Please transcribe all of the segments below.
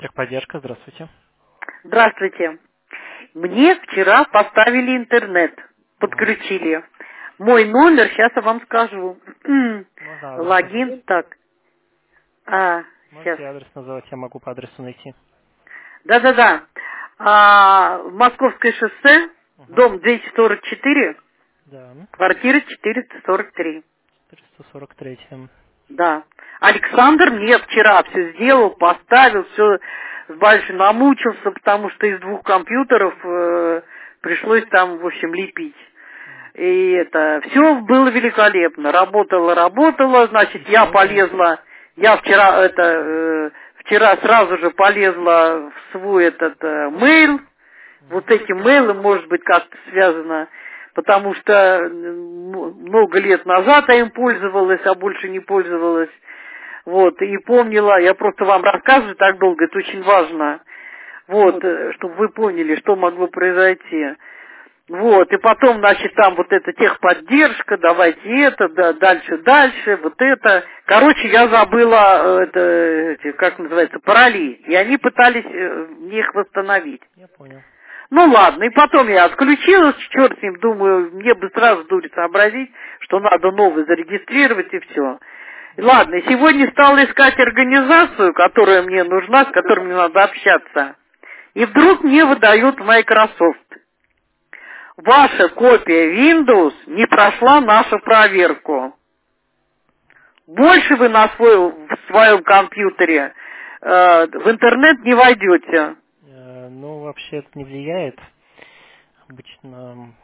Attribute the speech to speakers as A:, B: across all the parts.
A: Техподдержка, здравствуйте.
B: Здравствуйте. Мне вчера поставили интернет, подключили. Мой номер, сейчас я вам скажу.
A: Можно адрес
B: Логин,
A: назвать?
B: так. Сейчас.
A: Можете адрес называть, я могу по адресу найти.
B: Да-да-да. Московское шоссе, дом 244,
A: Да,
B: квартира 443.
A: 443.
B: Да. Александр мне вчера все сделал, поставил, все дальше намучился, потому что из двух компьютеров пришлось там, в общем, лепить. И это все было великолепно. Работало, значит, я полезла, я вчера сразу же полезла в свой мейл. Вот эти мейлы, может быть, как-то связано, потому что много лет назад я им пользовалась, а больше не пользовалась. Вот, и помнила, я просто вам рассказываю так долго, это очень важно. Вот, чтобы вы поняли, что могло произойти. Вот, и потом, значит, там вот эта техподдержка, давайте это, да, дальше, вот это. Короче, я забыла, как называется, пароли, и они пытались мне их восстановить.
A: Я понял.
B: Ну ладно, и потом я отключилась, черт с ним, думаю, мне бы сразу дури сообразить, что надо новый зарегистрировать и все. Ладно, сегодня стала искать организацию, которая мне нужна, с которой мне надо общаться. И вдруг мне выдают Microsoft. Ваша копия Windows не прошла нашу проверку. Больше вы в своем компьютере в интернет не войдете.
A: Ну, вообще это не влияет. Обычно...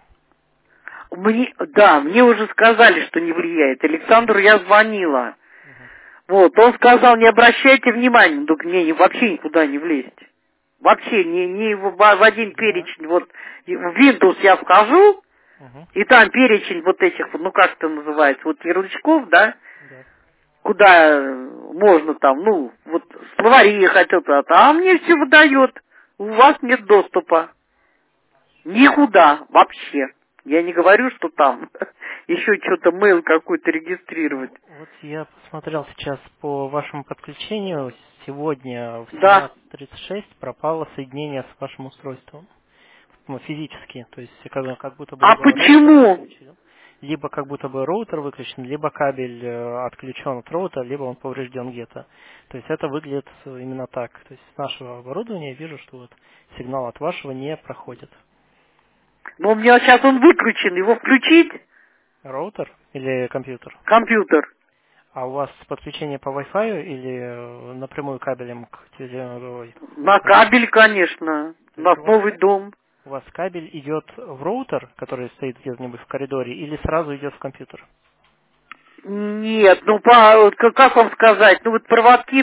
B: Мне уже сказали, что не влияет. Александру я звонила. Вот, он сказал, не обращайте внимания, только мне вообще никуда не влезть. Вообще, не в один перечень. Вот в Windows я вхожу, и там перечень вот этих, ну как это называется, вот ярлычков, да? Куда можно там, ну, вот словари хотел, а мне все выдает. У вас нет доступа. Никуда вообще. Я не говорю, что там еще что-то мейл какой-то регистрировать.
A: Вот я посмотрел сейчас по вашему подключению. Сегодня в
B: Да.
A: 17:36 пропало соединение с вашим устройством. Ну, физически. То есть как будто бы
B: А
A: либо
B: почему?
A: либо как будто бы роутер выключен, либо кабель отключен от роутера, либо он поврежден где-то. То есть это выглядит именно так. То есть с нашего оборудования я вижу, что вот сигнал от вашего не проходит.
B: Но у меня сейчас он выключен, его включить?
A: Роутер или компьютер?
B: Компьютер.
A: А у вас подключение по Wi-Fi или напрямую кабелем к телевизору?
B: На кабель, конечно. У нас новый дом.
A: У вас кабель идет в роутер, который стоит где-нибудь в коридоре, или сразу идет в компьютер?
B: Нет, как вам сказать, ну вот проводки,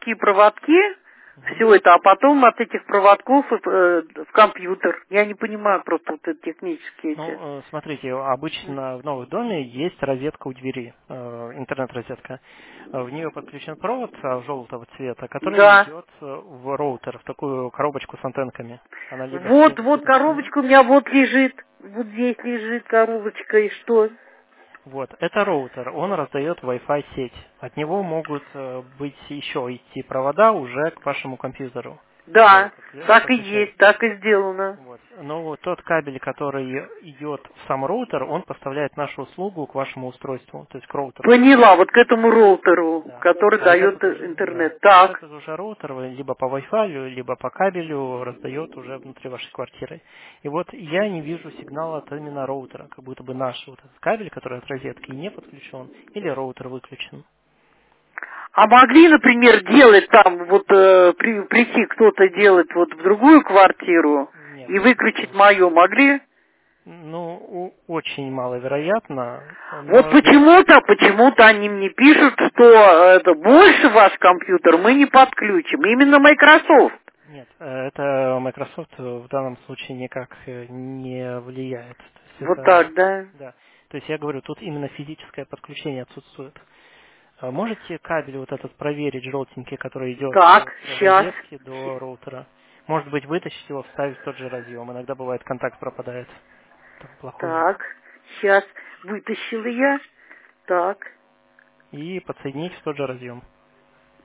B: все это, а потом от этих проводков в компьютер. Я не понимаю просто вот эти технические эти.
A: Ну, смотрите, обычно в новом доме есть розетка у двери, интернет-розетка. В нее подключен провод желтого цвета, который
B: Да.
A: идет в роутер, в такую коробочку с антенками. Она либо
B: Вот коробочка у меня вот лежит. Вот здесь лежит коробочка, и что?
A: Вот, это роутер, он раздает Wi-Fi сеть. От него могут быть еще идти провода уже к вашему компьютеру.
B: Да, так и есть, так и сделано.
A: Вот. Но вот тот кабель, который идет в сам роутер, он поставляет нашу услугу к вашему устройству, то есть к роутеру.
B: Поняла, вот к этому роутеру, который дает интернет. Так.
A: Этот уже роутер либо по Wi-Fi, либо по кабелю раздает уже внутри вашей квартиры. И вот я не вижу сигнала от именно роутера, как будто бы наш вот этот кабель, который от розетки не подключен, или роутер выключен.
B: А могли, например, делать там, вот прийти кто-то делать вот в другую квартиру и выключить мою, могли?
A: Ну, очень маловероятно.
B: Вот почему-то они мне пишут, что это больше ваш компьютер мы не подключим. Именно Microsoft.
A: Нет, это Microsoft в данном случае никак не влияет.
B: Вот так, да?
A: Да. То есть я говорю, тут именно физическое подключение отсутствует. Можете кабель вот этот проверить, желтенький, который идет от розетки до роутера? Может быть, вытащить его, вставить в тот же разъем. Иногда бывает, контакт пропадает.
B: Так, сейчас вытащила я. Так.
A: И подсоединить в тот же разъем.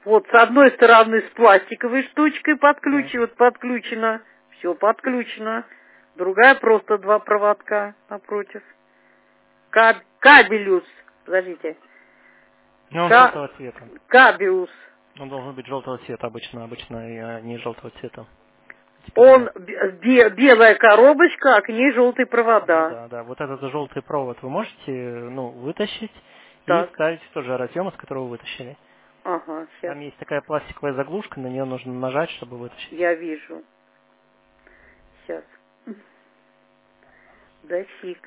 B: Вот с одной стороны с пластиковой штучкой подключено. Все подключено. Другая просто два проводка напротив. Кабелюс. Подождите.
A: Ну, он желтого цвета.
B: Кабиус.
A: Он должен быть желтого цвета обычно не желтого цвета.
B: Он белая коробочка, а к ней желтые провода.
A: Ну, да. Вот этот желтый провод вы можете, вытащить
B: так.
A: и вставить в тот же разъем, из которого вы вытащили.
B: Ага, сейчас.
A: Там есть такая пластиковая заглушка, на нее нужно нажать, чтобы вытащить.
B: Я вижу. Сейчас. Да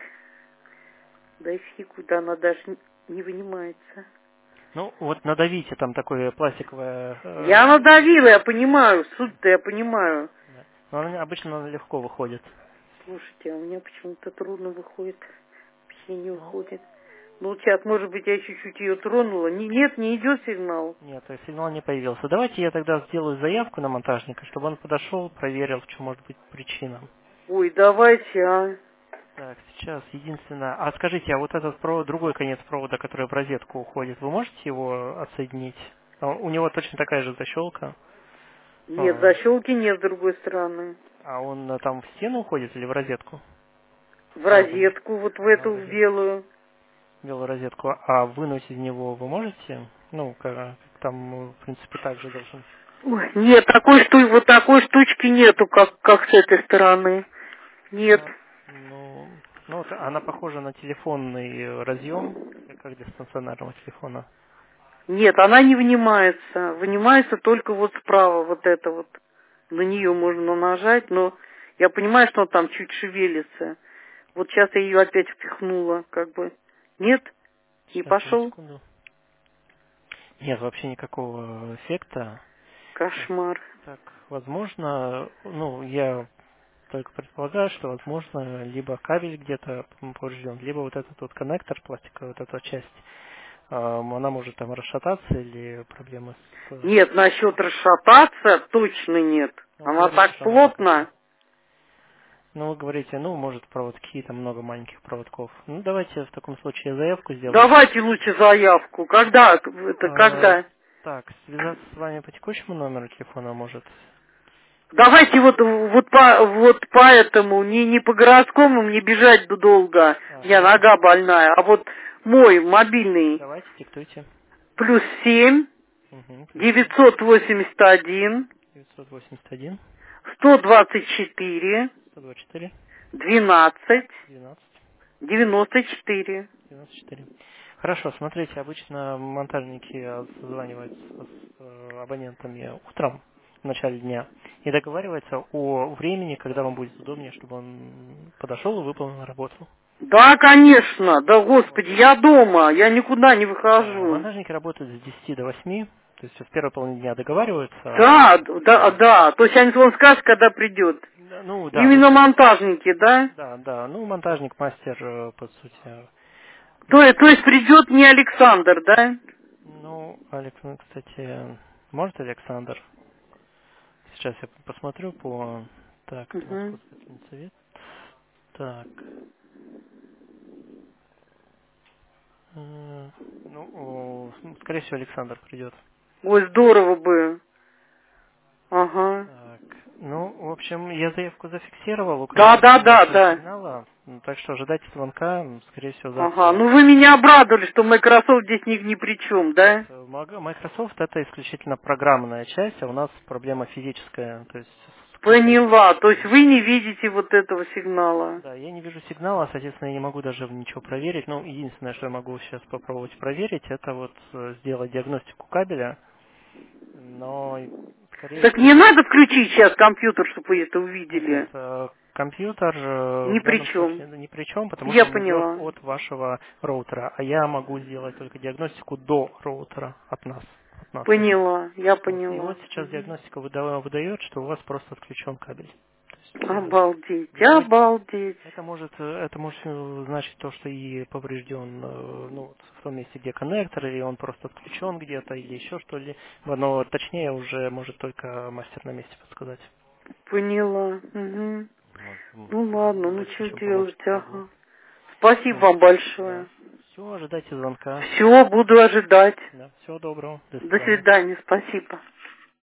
B: фиг, куда она даже не вынимается.
A: Ну, вот надавите, там такое пластиковое...
B: Я надавила, я понимаю, суть-то я понимаю.
A: Да. Но обычно она легко выходит.
B: Слушайте, а у меня почему-то трудно выходит. Вообще не выходит. Ну, сейчас, может быть, я чуть-чуть ее тронула. Нет, не идет сигнал.
A: Нет, сигнал не появился. Давайте я тогда сделаю заявку на монтажника, чтобы он подошел, проверил, в чем может быть причина.
B: Ой, давайте, а.
A: Так, сейчас единственное... А скажите, а вот этот провод, другой конец провода, который в розетку уходит, вы можете его отсоединить? У него точно такая же защелка.
B: Нет, защелки нет с другой стороны.
A: А он там в стену уходит или в розетку?
B: В розетку, вот в эту в белую.
A: Белую розетку. А вынуть из него вы можете? Ну, там, в принципе, так же должен.
B: Ой, нет, вот такой штучки нету, как с этой стороны. Нет.
A: Ну, она похожа на телефонный разъем, как для стационарного телефона.
B: Нет, она не вынимается. Вынимается только вот справа, вот это вот. На нее можно нажать, но я понимаю, что он там чуть шевелится. Вот сейчас я ее опять впихнула, как бы. Нет? Не пошел?
A: Секунду. Нет, вообще никакого эффекта.
B: Кошмар.
A: Так, возможно, я только предполагаю, что, возможно, либо кабель где-то поврежден, либо вот этот вот коннектор пластиковый, вот эта часть, она может там расшататься или проблемы с...
B: Нет, насчет расшататься точно нет. Она так плотно.
A: Вы говорите, может проводки, там много маленьких проводков. Ну, давайте в таком случае заявку сделаем.
B: Давайте лучше заявку. Когда? Когда?
A: Так, связаться с вами по текущему номеру телефона может...
B: Давайте вот по этому, не по городскому, мне бежать долго, у меня нога больная, а вот мой мобильный.
A: Давайте, диктуйте.
B: +7 981 124 12 94.
A: Хорошо, смотрите, обычно монтажники созваниваются с абонентами утром, в начале дня, и договариваются о времени, когда вам будет удобнее, чтобы он подошел и выполнил работу.
B: Да, конечно, да, господи, я дома, я никуда не выхожу.
A: Монтажники работают с 10 до 8, то есть в первой половине дня договариваются.
B: Да, то есть он скажет, когда придет.
A: Да.
B: Именно монтажники, да?
A: Да, монтажник, мастер, по сути.
B: То есть придет не Александр, да?
A: Александр, кстати, может Александр? Сейчас я посмотрю по... Так, Московский совет. Так. Скорее всего, Александр придет.
B: Ой, здорово бы. Ага.
A: Так, в общем, я заявку зафиксировал.
B: Да.
A: Сигнала, так что ожидайте звонка, скорее всего, завтра.
B: Ага, вы меня обрадовали, что Microsoft здесь ни при чем, да?
A: Microsoft это исключительно программная часть, а у нас проблема физическая, то есть...
B: Поняла, то есть вы не видите вот этого сигнала.
A: Да, я не вижу сигнала, соответственно, я не могу даже ничего проверить. Единственное, что я могу сейчас попробовать проверить, это вот сделать диагностику кабеля, но...
B: Так не надо включить сейчас компьютер, чтобы вы это увидели.
A: Нет, компьютер
B: ни при чем.
A: Ни при чем, потому
B: я
A: что он
B: поняла.
A: идет от вашего роутера, а я могу сделать только диагностику до роутера от нас.
B: Поняла, я поняла.
A: И вот сейчас диагностика выдает, что у вас просто отключен кабель.
B: Обалдеть.
A: Это может значить то, что и поврежден в том месте, где коннектор, или он просто отключен где-то, или еще что-либо. Но точнее уже может только мастер на месте подсказать.
B: Поняла. Угу. Ладно, что делать, ага. Спасибо вам большое.
A: Все, ожидайте звонка.
B: Все, буду ожидать.
A: Да, всего доброго.
B: До свидания, спасибо.